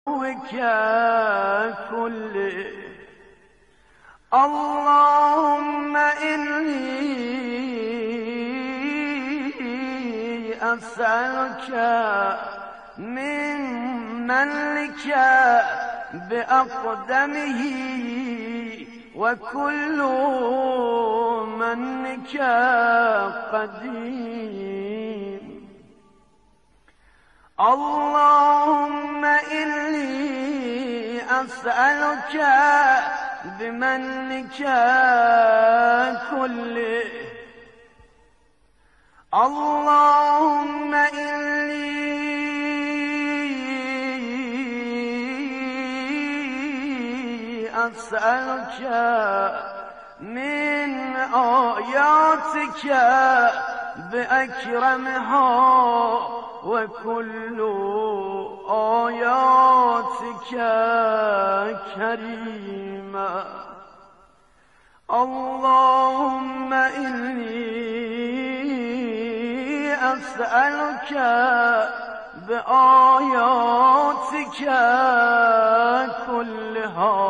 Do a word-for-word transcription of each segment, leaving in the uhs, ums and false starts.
كله اللهم إني أسألك من منك بأقدمه وكل منك قديم اللهم إني أسألك بمنك كله اللهم إني أسألك من آياتك بأكرمها وكل آياتك كريمة اللهم إني أسألك بآياتك كلها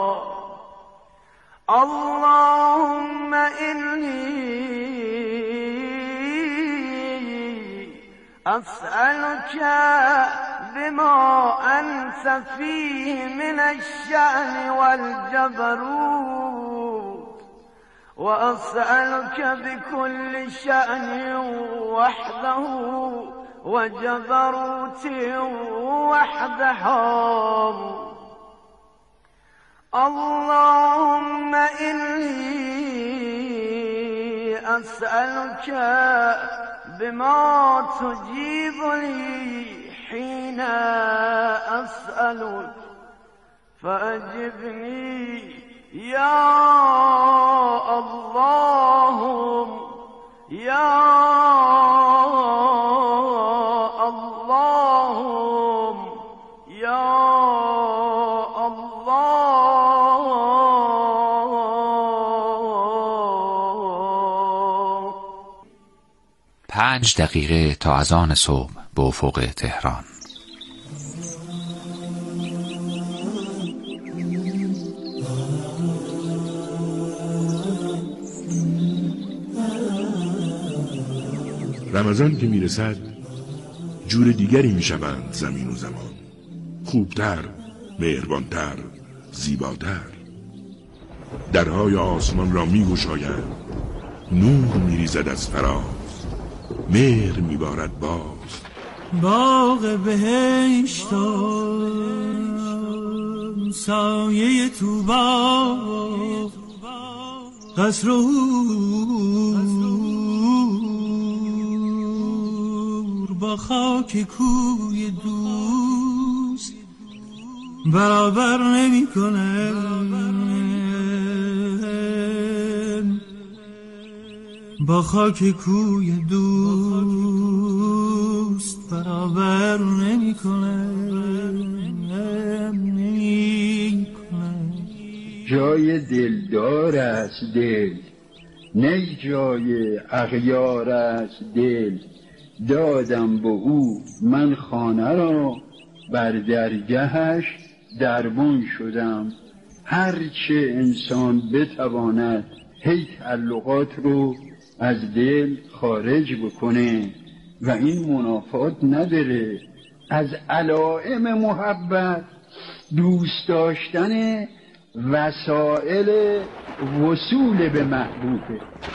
اللهم إني أسألك بما أنت فيه من الشأن والجبروت وأسألك بكل شأن وحده وجبروت وحدها اللهم إني أسألك بما تجيب لي حين أسألك فأجبني يا اللهم يا اللهم يا پنج دقیقه تا اذان صبح به افق تهران. رمضان که میرسد جور دیگری میشوند زمین و زمان، خوبتر، مهربانتر، زیباتر. درهای آسمان را میگشایند، نور میریزد از فراز، مهر میبارد باز. باغ بهشت سایه طوبا قصر و حور با خاک کوی دوست برابر نمی کنه. با خاک کوی دوست برابر نمی کنه. جای دلدار است دل، نه جای اغیار است دل. دادم به او من خانه را، بر درگهش دربان شدم. هرچه انسان بتواند هی تعلقات رو از دل خارج بکنه و این منافات نداره. از علائم محبت دوست داشتن وسائل وصول به محبوبه.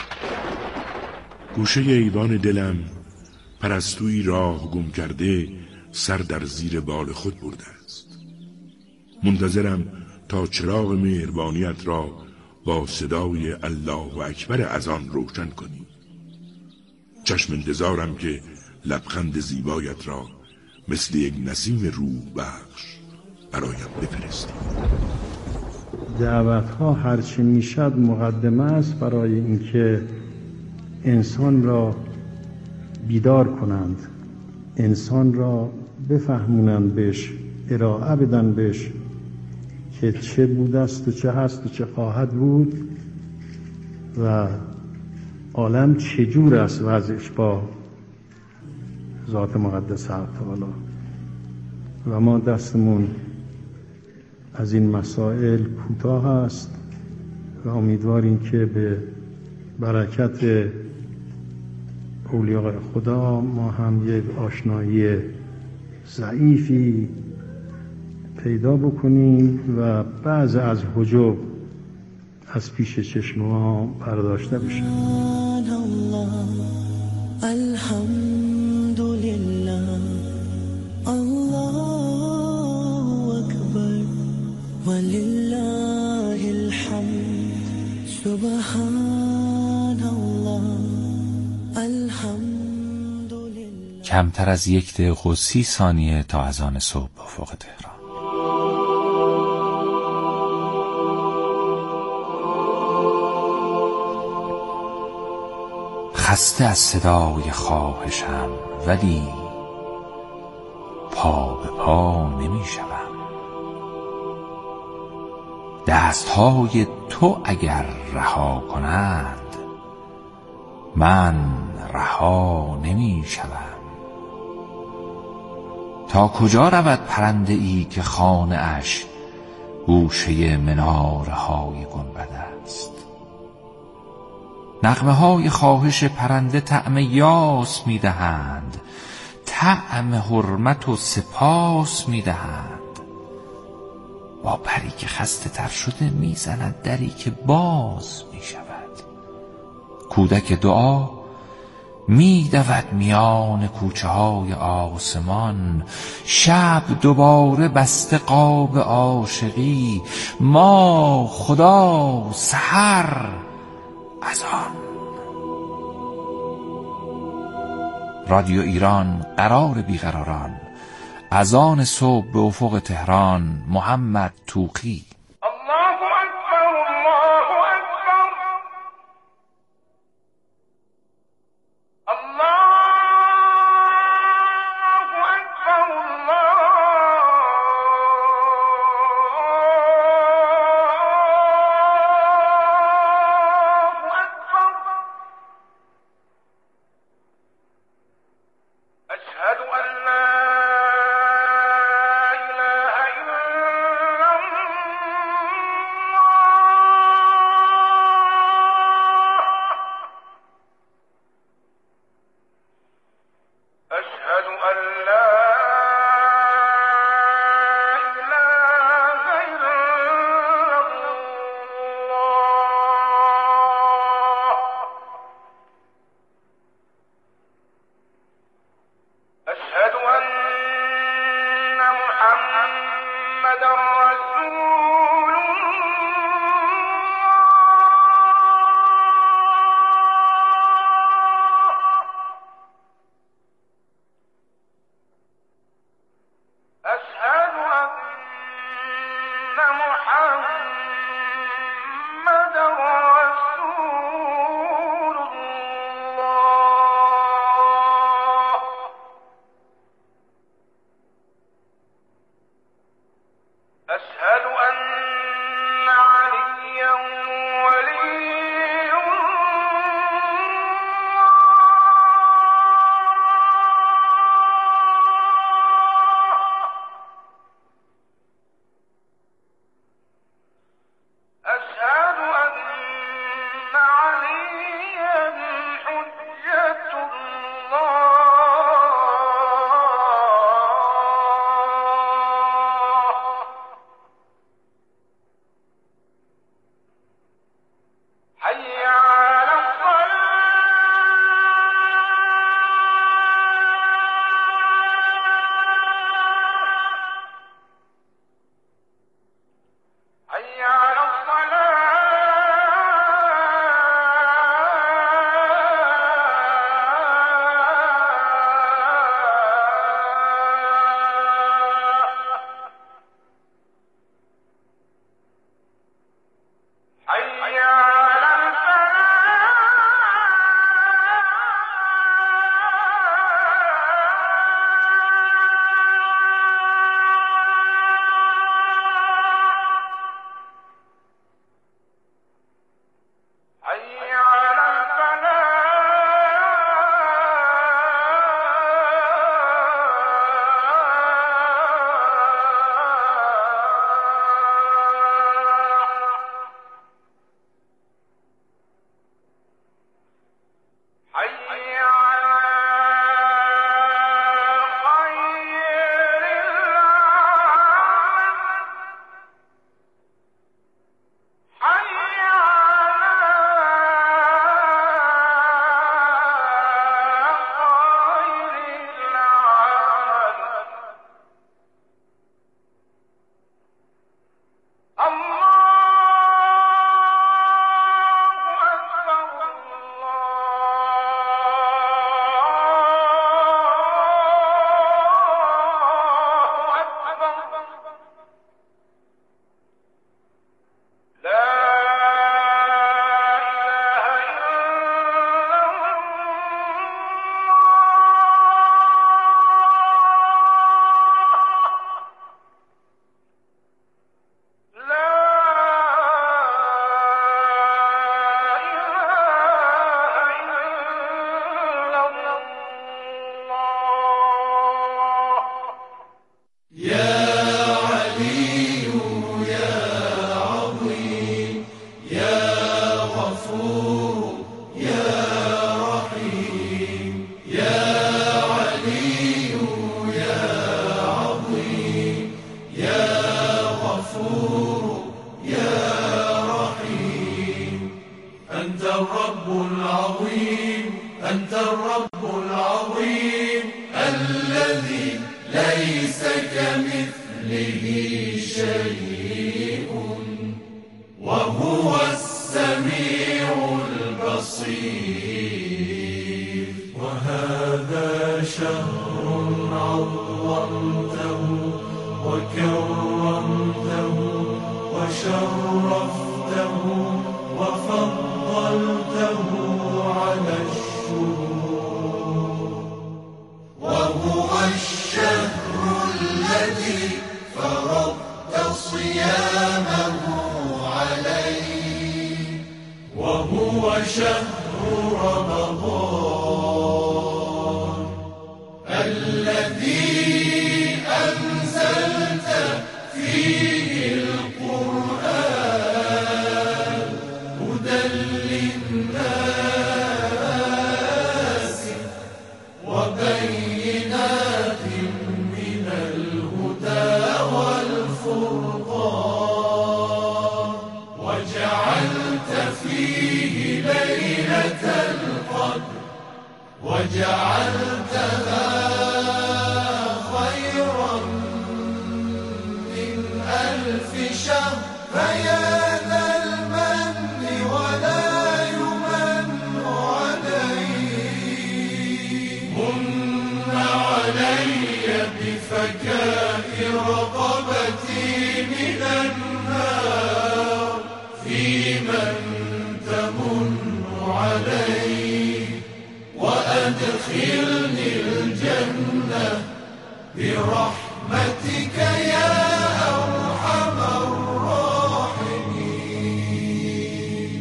گوشه ایوان دلم پرستویی راه گم کرده سر در زیر بال خود برده است. منتظرم تا چراغ مهربانیت را با صدای الله اکبر از آن روشن کنی. چشم انتظارم که لبخند زیبایت را مثل یک نسیم روح بخش برایم بفرستی. دعوت ها هرچی میشد مقدمه است برای اینکه انسان را بیدار کنند، انسان را بفهمونند، بهش ارائه بدن بهش که چه بود است و چه هست و چه خواهد بود و عالم چجور است وضعش با ذات مقدس تعالی. و ما دستمون از این مسائل کوتاه است و امیدواریم که به برکت اولیاء خدا ما هم یک آشنایی ضعیفی پیدا بکنیم و بعض از حجب از پیش چشم ما برداشته بشه. الحمدلله الله اکبر ولله الحمد سبحان الله الحمدلله. کمتر از یک دقیقه و سی ثانیه تا اذان صبح به افق تهران. خسته از صدای خواهشم ولی پا به پا نمی شوم. دستهای تو اگر رها کنند من رها نمی شوم. تا کجا رود پرنده ای که خانه اش گوشه مناره های گنبد است؟ نغمه های خواهش پرنده طعم یاس می دهند، طعم حرمت و سپاس می دهند. با پری که خسته تر شده می زند دری که باز می شود. کودک دعا می دود میان کوچه های آسمان. شب دوباره بسته قاب عاشقی، ما خدا سحر از آن. رادیو ایران قرار بیقراران، اذان صبح به افق تهران. محمد توقی. الله اکبر الله اکبر الله اکبر الله اکبر. اشهد ان لا عظمته وكرمته وشرفته وفضلته على الشهور، وهو الشهر الذي فرضت صيامه عليه، وهو شهر رمضان الذي أنزلت فيه القرآن هدى للناس وبينات من الهدى والفرقان، وجعلت فيه ليلة القدر وجعلتها خيرا من ألف شهر، فيا ذا المن ولا يمن عليه، من علي بفكاء رقبتي من النار، في من تمن عليه، وأدخلني الجنة برحمتك يا أرحم الراحمين.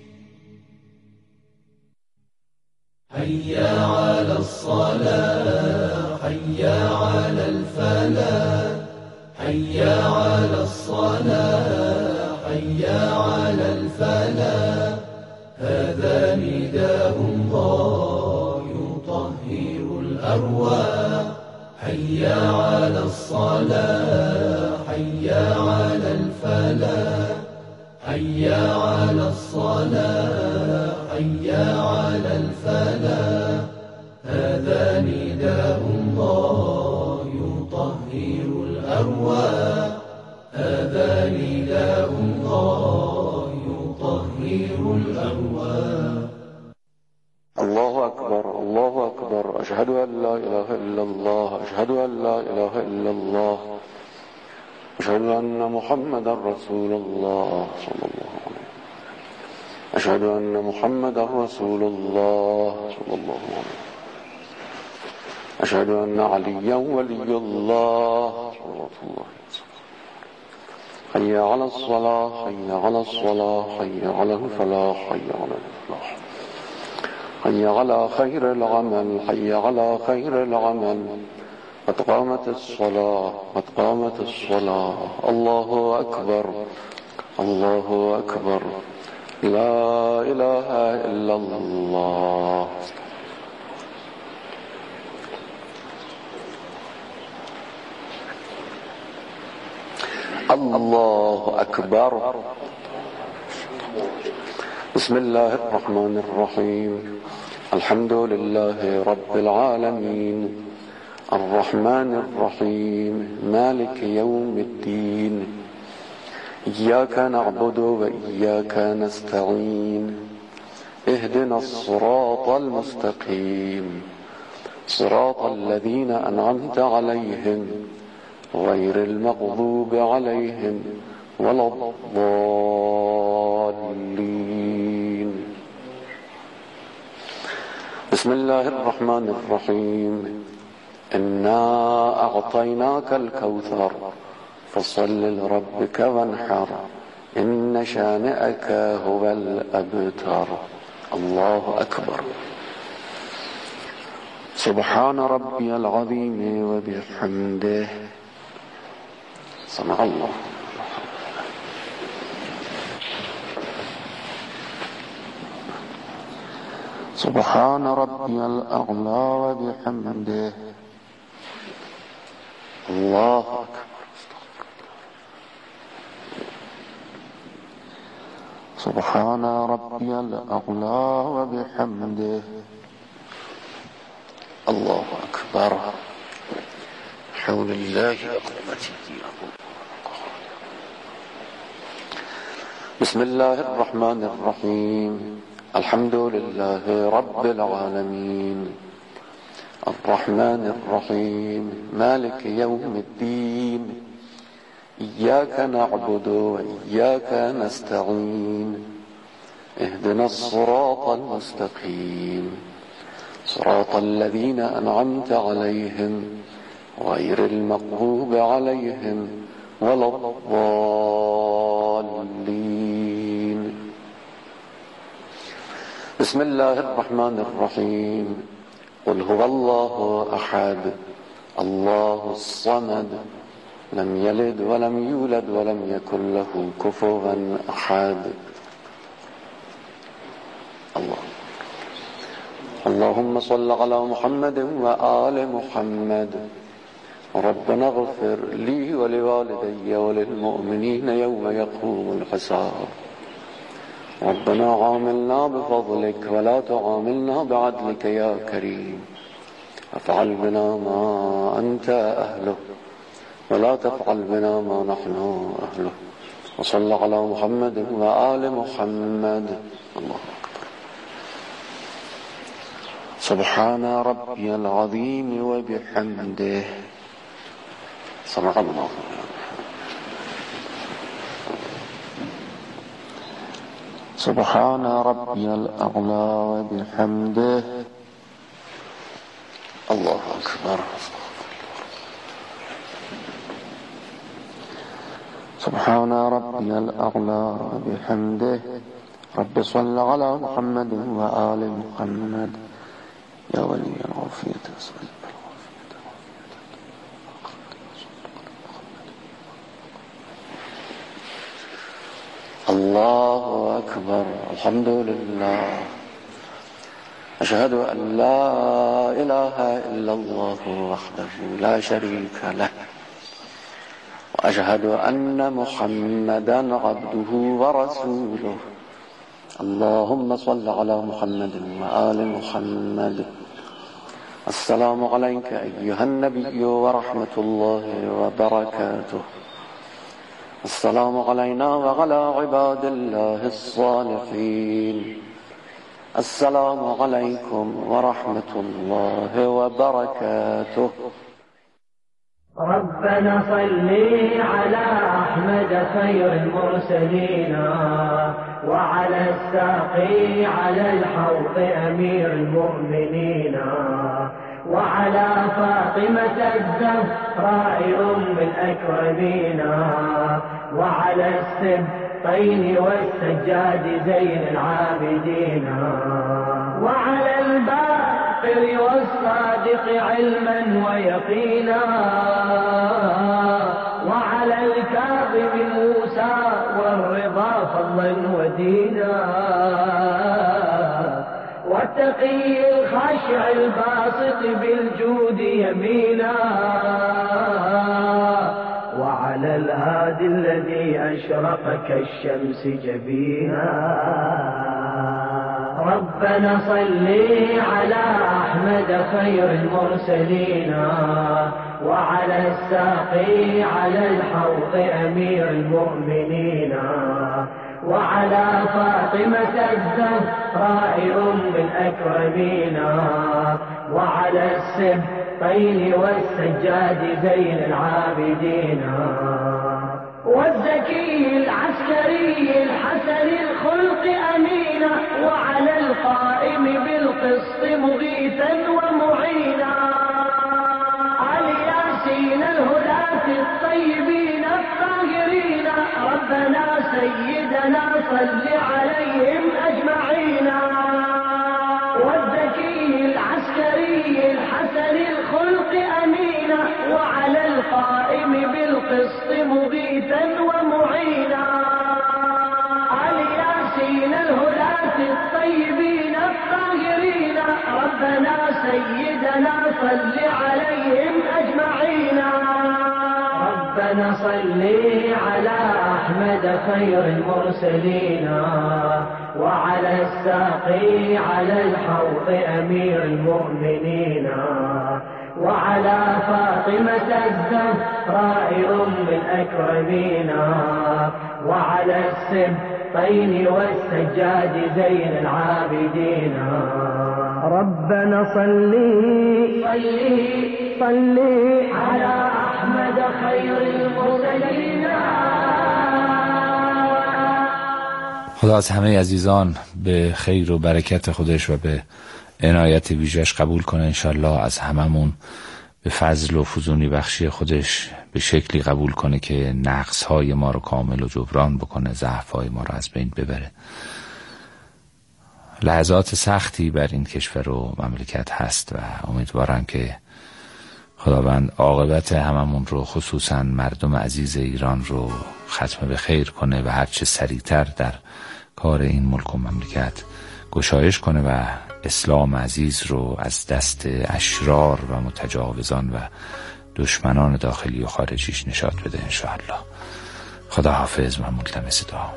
حي على الصلاة، حي على الفلاح، حي على الصلاة، حي على الفلاح، هذا نداء الله يطهر الأرواح. حي على الصلاة، حي على الفلاح، حي على الصلاة، حي على الفلاح، هذا نداء الله يطهر الأرواح، هذا نداء الله يطهر الأرواح. الله أكبر، الله أكبر، أشهد أن لا إله إلا الله، أشهد أن لا إله إلا الله، أشهد أن محمدا رسول الله صلى الله عليه وسلم، أشهد أن محمدا رسول الله صلى الله عليه وسلم، أشهد أن عليا ولي الله صلى الله عليه وسلم. حي على الصلاة، حي على الصلاة، حي على الفلاح، حي على الفلاح، حي على خير العمل، حي على خير العمل، قد قامت الصلاة، قد قامت الصلاة. الله أكبر، الله أكبر، لا إله إلا الله. الله أكبر. بسم الله الرحمن الرحيم. الحمد لله رب العالمين، الرحمن الرحيم، مالك يوم الدين، إياك نعبد وإياك نستعين، اهدنا الصراط المستقيم، صراط الذين أنعمت عليهم غير المغضوب عليهم ولا الضالين. بسم الله الرحمن الرحيم. إنا أعطيناك الكوثر فصل لربك وانحر، إن شانئك هو الأبتر. الله أكبر. سبحان ربي العظيم وبحمده. سمع الله. سبحان ربي الأعلى وبحمده. الله أكبر. سبحان ربي الأعلى وبحمده. الله أكبر. حول الله وقوته. بسم الله الرحمن الرحيم. الحمد لله رب العالمين، الرحمن الرحيم مالك يوم الدين إياك نعبد وإياك نستعين اهدنا الصراط المستقيم صراط الذين أنعمت عليهم غير المغضوب عليهم ولا الضالين. بسم الله الرحمن الرحيم قل هو الله أحد الله الصمد لم يلد ولم يولد ولم يكن له كفوا أحد. الله اللهم صل على محمد وآل محمد. ربنا اغفر لي ولوالدي وللمؤمنين يوم يقوم الحساب. ربنا عاملنا بفضلك ولا تعاملنا بعدلك يا كريم. افعل بنا ما أنت أهله ولا تفعل بنا ما نحن أهله. وصل على محمد وآل محمد. الله أكبر. سبحان ربي العظيم وبحمده. صدق الله. سبحان ربي الأعلى وبحمده. الله أكبر. سبحان ربي الأعلى وبحمده. رب صل على محمد وآل محمد. يا ولي العافية أسأل الله أكبر. الحمد لله. أشهد أن لا إله إلا الله وحده لا شريك له وأشهد أن محمدا عبده ورسوله. اللهم صل على محمد وآل محمد. السلام عليك أيها النبي ورحمة الله وبركاته. السلام علينا وعلى عباد الله الصالحين. السلام عليكم ورحمة الله وبركاته. ربنا صل على أحمد خير المرسلين وعلى الساقي على الحوض أمير المؤمنين وعلى فاطمة الزهراء أم الأكرمين وعلى السبطين والسجاد زين العابدين وعلى الباقر والصادق علما ويقينا وعلى الكاظم موسى والرضا فضلا ودينا والتقي الخاشع الباسط بالجود يمينا وعلى الهادي الذي أشرق كالشمس جبينا. ربنا صل على أحمد خير المرسلين وعلى الساقي على الحوض أمير المؤمنين وعلى فاطمة الزهراء أم الأكرمين وعلى السبطين والسجاد زين العابدين والزكي العسكري الحسن الخلق أمينا وعلى القائم بالقسط مغيثا ومعينا الياسين الهداة الطيبين الطاهرين. ربنا سيدنا صل عليهم أجمعين. والزكي العسكري الحسن الخلق أمينا وعلى القائم بالقسط مغيثا ومعينا الياسين الهداة الطيبين الطاهرين. ربنا سيدنا صل عليهم أجمعين. ربنا صل على أحمد خير المرسلين وعلى الساقي على الحوض أمير المؤمنين وعلى فاطمة الزهراء أم الأكرمين وعلى السبطين والسجاد زين العابدين ربنا صلي صلي صلي على أحمد خير المرسلين. خدا از همه عزیزان به خیر و برکت خودش و به عنایت ویژه‌اش قبول کنه انشالله. از هممون به فضل و فزونی بخشی خودش به شکلی قبول کنه که نقص‌های ما رو کامل و جبران بکنه، ضعف‌های ما رو از بین ببره. لحظات سختی بر این کشور و مملکت هست و امیدوارم که خداوند عاقبت هممون رو، خصوصا مردم عزیز ایران رو ختم به خیر کنه و هرچه سریعتر در کار این ملک و مملکت گشایش کنه و اسلام عزیز رو از دست اشرار و متجاوزان و دشمنان داخلی و خارجیش نجات بده انشاءالله. خدا حافظ و ملتمس دعا.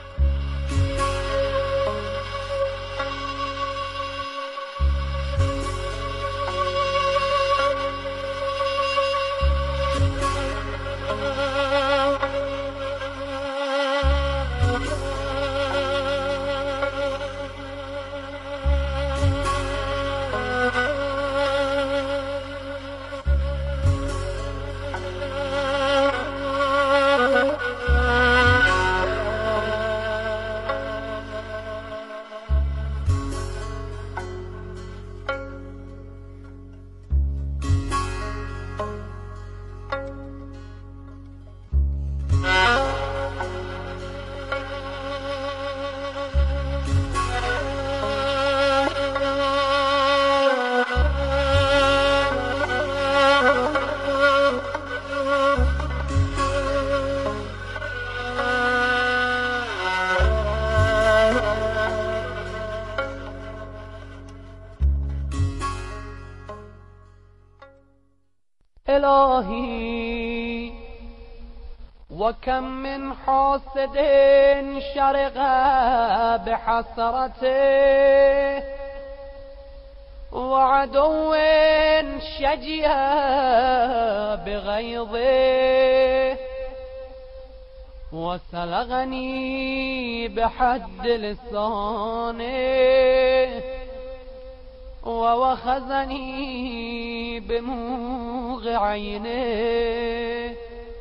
إلهي وكم من حاسد شرق بحسرته وعدو شجي بغيظه وسلغني بحد لسانه ووخزني بموغ عينه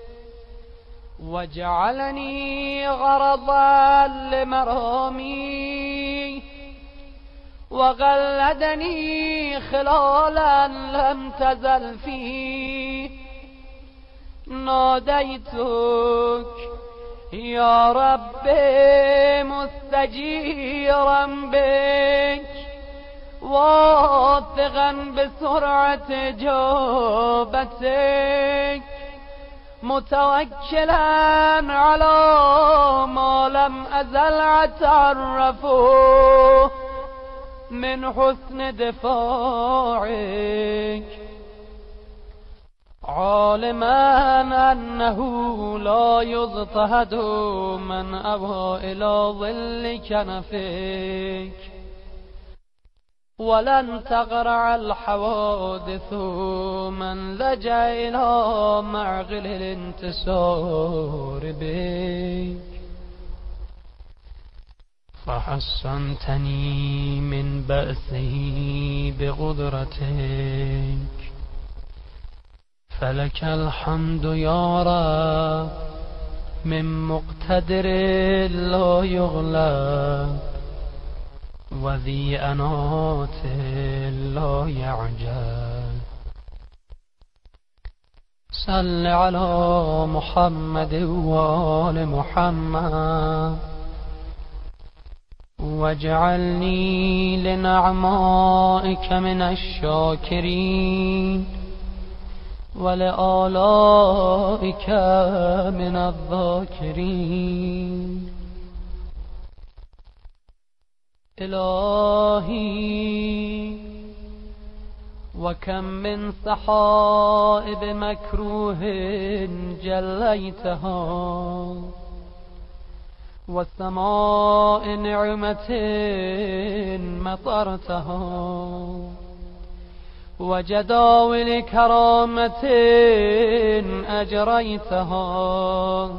وجعلني غرضا لمرامي وغلدني خلالا لم تزل فيه. ناديتك يا رب مستجيرا بك واثقا بسرعة جوبتك متوكلا على ما لم أزل أتعرفه من حسن دفاعك عالما أنه لا يضطهد من أبى إلى ظل كنفك ولن تغرع الحوادث من لجأ إلى معقل الانتصار بك. فحصنتني من بأسه بقدرتك فلك الحمد يا رب من مقتدر لا يغلب وذي أنات لا يعجل. صل على محمد وآل محمد واجعلني لنعمائك من الشاكرين ولآلائك من الذاكرين. إلهي وكم من سحائب مكروه جليتها وسماء نعمة مطرتها وجداول كرامة أجريتها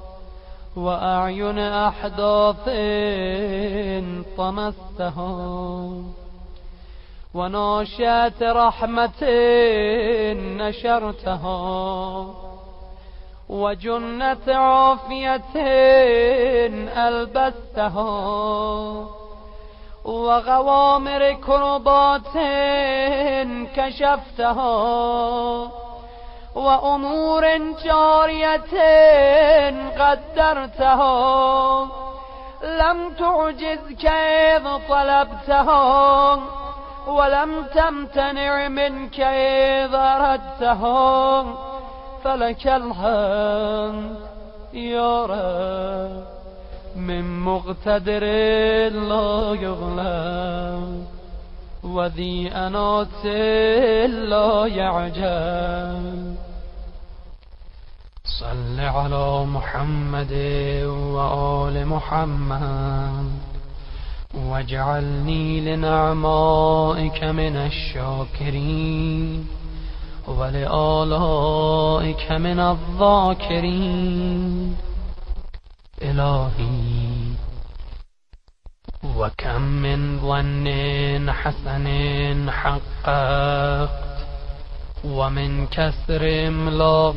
وأعين أحداث طمستها وناشئة رحمة نشرتها وجنة عافية ألبستها وغوامر كربات كشفتها وأمور جارية قدرتها لم تعجزك إذ طلبتها ولم تمتنع منك إذ أردتها فلك الحمد يا رب من مقتدر لا يغلب وذي أنات لا يعجل صل على محمد وآل محمد واجعلني لنعمائك من الشاكرين ولآلائك من الذاكرين إلهي وكم من ظن حسن حققت ومن كسر املاق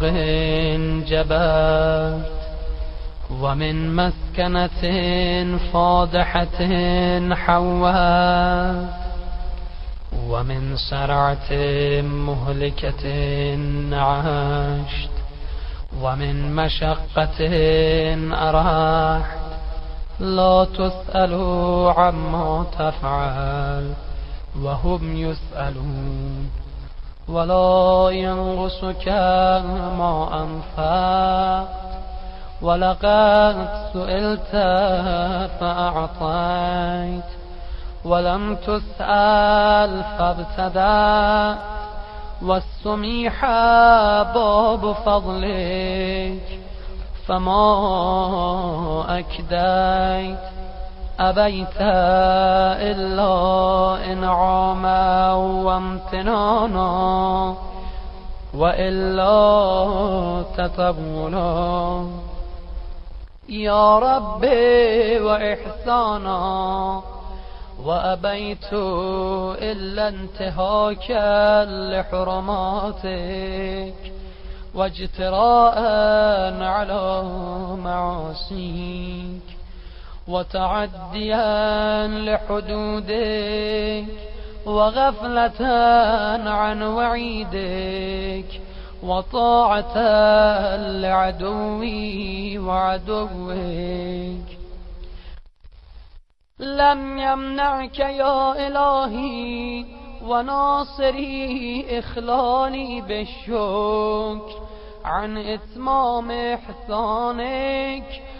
جبرت ومن مسكنة فاضحة حوت ومن سرعة مهلكة عشت ومن مشقة أرحت لا تسأل عما تفعل وهم يسألون ولا ينقصك ما أنفقت ولقد سئلت فأعطيت ولم تسأل فابتدأت والسميح باب فضلك فما أكديت أبيت إلا إنعاما وامتنانا وإلا تطولا يا ربي وإحسانا وأبيت إلا انتهاكا لحرماتك واجتراء على معاصيك وتعديا لحدودك وغفلة عن وعيدك وطاعة لعدوي وعدوك لم يمنعك يا إلهي وناصري إخلالي بالشكر عن إتمام إحسانك